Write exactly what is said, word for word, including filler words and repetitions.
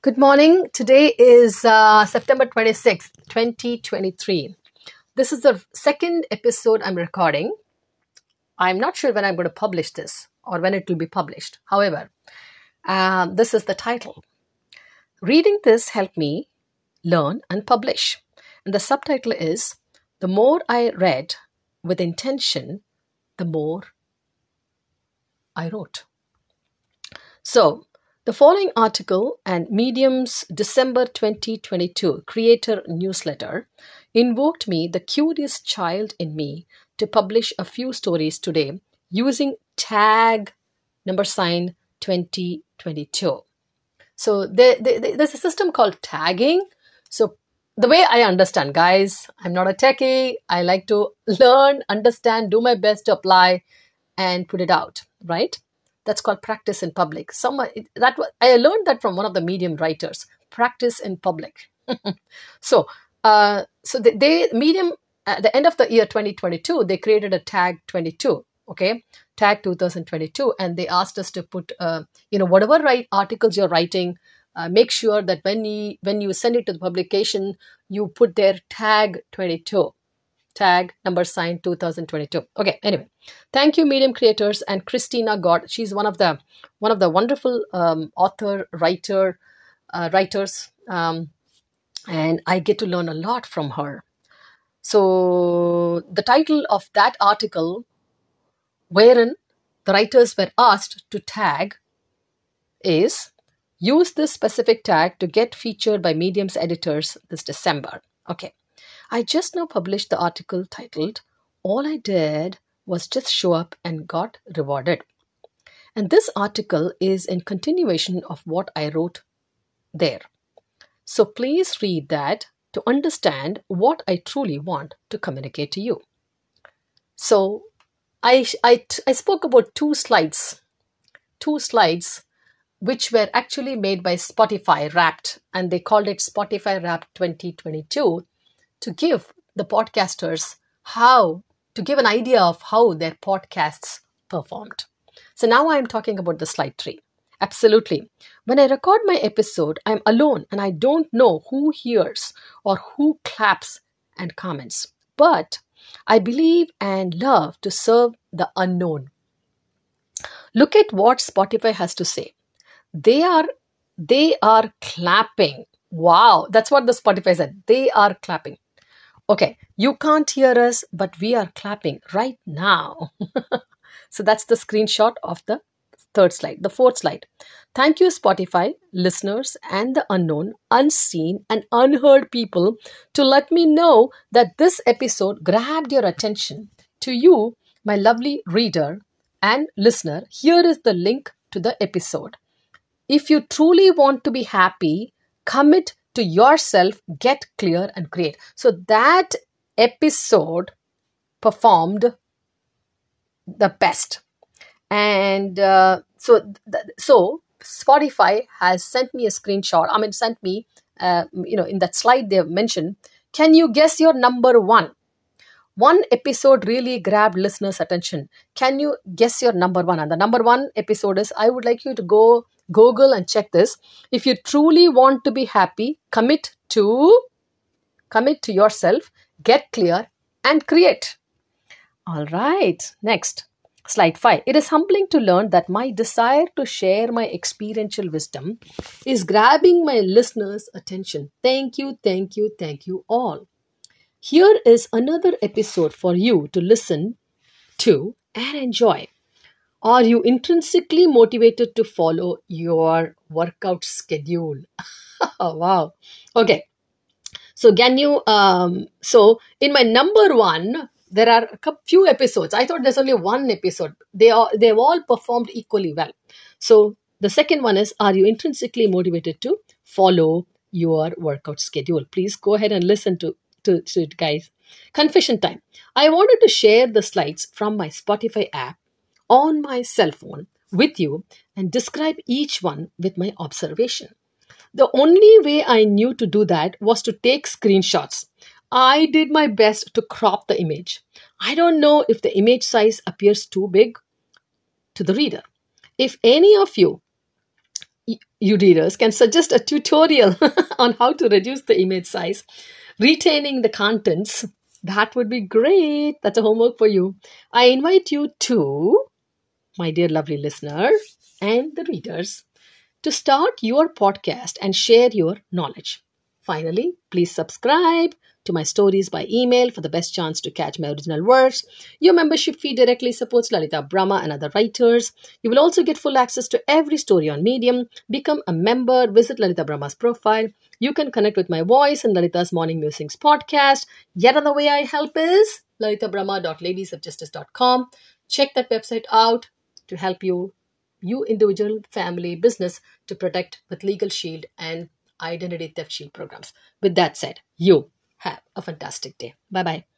Good morning. Today is uh, September twenty-sixth, twenty twenty-three. This is the second episode I'm recording. I'm not sure when I'm going to publish this or when it will be published. However, um, this is the title. Reading this helped me learn and publish. And the subtitle is, The More I Read with Intention, the More I Wrote. So, the following article and Medium's December twenty twenty-two creator newsletter invoked me, the curious child in me, to publish a few stories today using tag number sign twenty twenty-two. So there, there, there's a system called tagging. So the way I understand, guys, I'm not a techie. I like to learn, understand, do my best to apply and put it out, right? That's called practice in public. Someone that I learned that from one of the Medium writers. Practice in public. so, uh, so they, they Medium at the end of the year twenty twenty-two, they created a tag twenty-two. Okay, tag two thousand twenty-two, and they asked us to put, uh, you know, whatever write articles you're writing, uh, make sure that when you when you send it to the publication, you put their tag twenty-two. Tag number sign two thousand twenty-two. Okay, anyway, thank you, Medium creators, and Christina God. She's one of the one of the wonderful um, author writer uh, writers, um, and I get to learn a lot from her. So the title of that article, wherein the writers were asked to tag, is "Use this specific tag to get featured by Medium's editors this December." Okay. I just now published the article titled, All I Did Was Just Show Up and Got Rewarded. And this article is in continuation of what I wrote there. So please read that to understand what I truly want to communicate to you. So I, I, I spoke about two slides, two slides which were actually made by Spotify Wrapped, and they called it Spotify Wrapped twenty twenty-two. To give the podcasters how, to give an idea of how their podcasts performed. So now I'm talking about the slide three. Absolutely. When I record my episode, I'm alone and I don't know who hears or who claps and comments. But I believe and love to serve the unknown. Look at what Spotify has to say. They are, they are clapping. Wow. That's what the Spotify said. They are clapping. Okay, you can't hear us, but we are clapping right now. So that's the screenshot of the third slide, the fourth slide. Thank you, Spotify, listeners, and the unknown, unseen, and unheard people to let me know that this episode grabbed your attention. To you, my lovely reader and listener, here is the link to the episode. If you truly want to be happy, commit to yourself, get clear and create. So that episode performed the best. And uh, so, th- so Spotify has sent me a screenshot. I mean, sent me, uh, you know, in that slide they have mentioned, can you guess your number one? One episode really grabbed listeners' attention. Can you guess your number one? And the number one episode is, I would like you to go Google and check this. If you truly want to be happy, commit to, commit to yourself, get clear and create. All right. Next, slide five. It is humbling to learn that my desire to share my experiential wisdom is grabbing my listeners' attention. Thank you, thank you, thank you all. Here is another episode for you to listen to and enjoy. Are you intrinsically motivated to follow your workout schedule? Wow. Okay. So can you, um, so in my number one, there are a couple, few episodes. I thought there's only one episode. They are, they've all performed equally well. So the second one is, are you intrinsically motivated to follow your workout schedule? Please go ahead and listen to To, to it, guys. Confession time. I wanted to share the slides from my Spotify app on my cell phone with you and describe each one with my observation. The only way I knew to do that was to take screenshots. I did my best to crop the image. I don't know if the image size appears too big to the reader. If any of you y- you readers can suggest a tutorial on how to reduce the image size, retaining the contents, that would be great. That's a homework for you. I invite you to, my dear lovely listener and the readers, to start your podcast and share your knowledge. Finally, please subscribe to my stories by email for the best chance to catch my original works. Your membership fee directly supports Lalita Brahma and other writers. You will also get full access to every story on Medium. Become a member, visit Lalita Brahma's profile. You can connect with my voice in Lalita's Morning Musings podcast. Yet another way I help is lalita brahma dot ladies of justice dot com. Check that website out to help you you individual, family, business to protect with Legal Shield and Identity Theft Shield programs. With that said, you have a fantastic day. Bye bye.